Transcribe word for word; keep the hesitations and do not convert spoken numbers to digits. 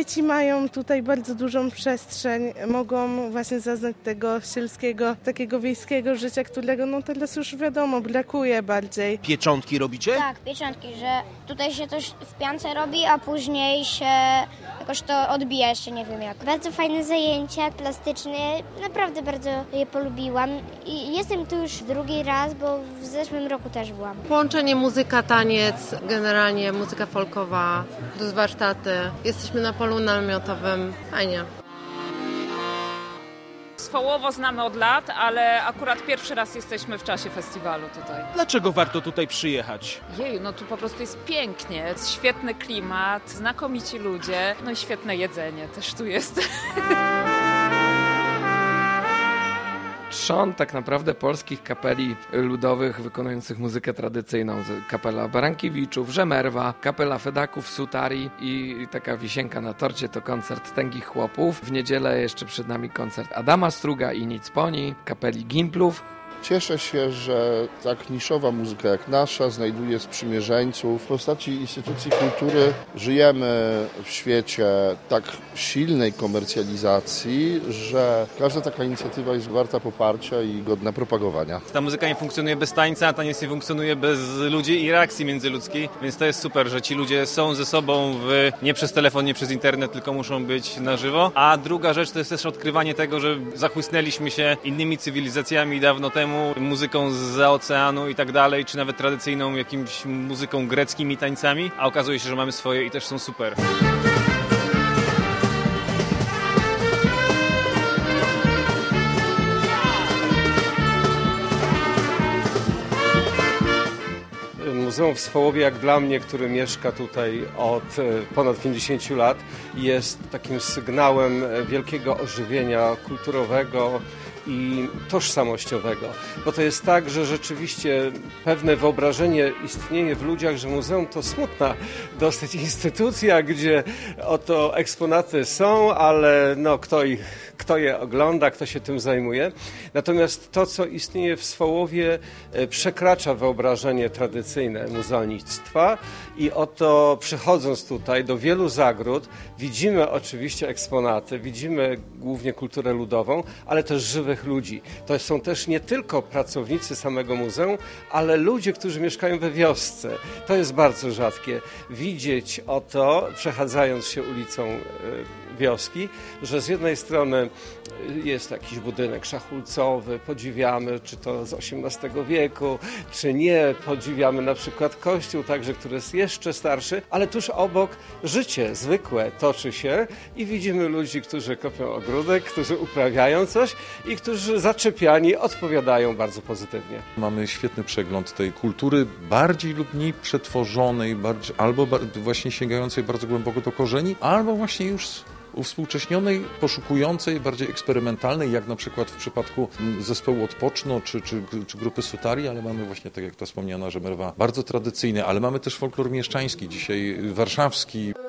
dzieci mają tutaj bardzo dużą przestrzeń, mogą właśnie zaznać tego sielskiego, takiego wiejskiego życia, którego no teraz już wiadomo, brakuje bardziej. Pieczątki robicie? Tak, pieczątki, że tutaj się coś w piance robi, a później się jakoś to odbija, jeszcze nie wiem jak. Bardzo fajne zajęcia plastyczne, naprawdę bardzo je polubiłam i jestem tu już drugi raz, bo w zeszłym roku też byłam. Połączenie muzyka, taniec, generalnie muzyka folkowa, plus warsztaty. Jesteśmy na polu namiotowym, fajnie. Swołowo znamy od lat, ale akurat pierwszy raz jesteśmy w czasie festiwalu tutaj. Dlaczego warto tutaj przyjechać? Jeju, no tu po prostu jest pięknie, jest świetny klimat, znakomici ludzie, no i świetne jedzenie też tu jest. Trzon tak naprawdę polskich kapeli ludowych wykonujących muzykę tradycyjną. Kapela Barankiewiczów, Rzemerwa, kapela Fedaków, Sutari i taka wisienka na torcie to koncert Tęgich Chłopów. W niedzielę jeszcze przed nami koncert Adama Struga i Nic Poni, kapeli Gimplów. Cieszę się, że tak niszowa muzyka jak nasza znajduje sprzymierzeńców. W postaci instytucji kultury żyjemy w świecie tak silnej komercjalizacji, że każda taka inicjatywa jest warta poparcia i godna propagowania. Ta muzyka nie funkcjonuje bez tańca, a taniec nie funkcjonuje bez ludzi i reakcji międzyludzkiej, więc to jest super, że ci ludzie są ze sobą w, nie przez telefon, nie przez internet, tylko muszą być na żywo. A druga rzecz to jest też odkrywanie tego, że zachłysnęliśmy się innymi cywilizacjami dawno temu, muzyką zza oceanu i tak dalej, czy nawet tradycyjną jakimś muzyką greckimi tańcami, a okazuje się, że mamy swoje i też są super. Muzeum w Swołowie, jak dla mnie, który mieszka tutaj od ponad pięćdziesięciu lat, jest takim sygnałem wielkiego ożywienia kulturowego i tożsamościowego. Bo to jest tak, że rzeczywiście pewne wyobrażenie istnieje w ludziach, że muzeum to smutna dosyć instytucja, gdzie oto eksponaty są, ale no, kto, ich, kto je ogląda, kto się tym zajmuje. Natomiast to, co istnieje w Swołowie, przekracza wyobrażenie tradycyjne muzealnictwa i oto przychodząc tutaj do wielu zagród, widzimy oczywiście eksponaty, widzimy głównie kulturę ludową, ale też żywych ludzi. To są też nie tylko pracownicy samego muzeum, ale ludzie, którzy mieszkają we wiosce. To jest bardzo rzadkie. Widzieć oto, przechadzając się ulicą wioski, że z jednej strony jest jakiś budynek szachulcowy, podziwiamy, czy to z osiemnastego wieku, czy nie, podziwiamy na przykład kościół, także, który jest jeszcze starszy, ale tuż obok życie zwykłe toczy się i widzimy ludzi, którzy kopią ogródek, którzy uprawiają coś i którzy zaczepiani odpowiadają bardzo pozytywnie. Mamy świetny przegląd tej kultury, bardziej lub mniej przetworzonej, bardziej, albo właśnie sięgającej bardzo głęboko do korzeni, albo właśnie już uwspółcześnionej, poszukującej, bardziej eksperymentalnej, jak na przykład w przypadku zespołu Odpoczno czy, czy, czy grupy Sutari, ale mamy właśnie, tak jak ta wspomniana Rzemerwa, bardzo tradycyjny, ale mamy też folklor mieszczański, dzisiaj warszawski.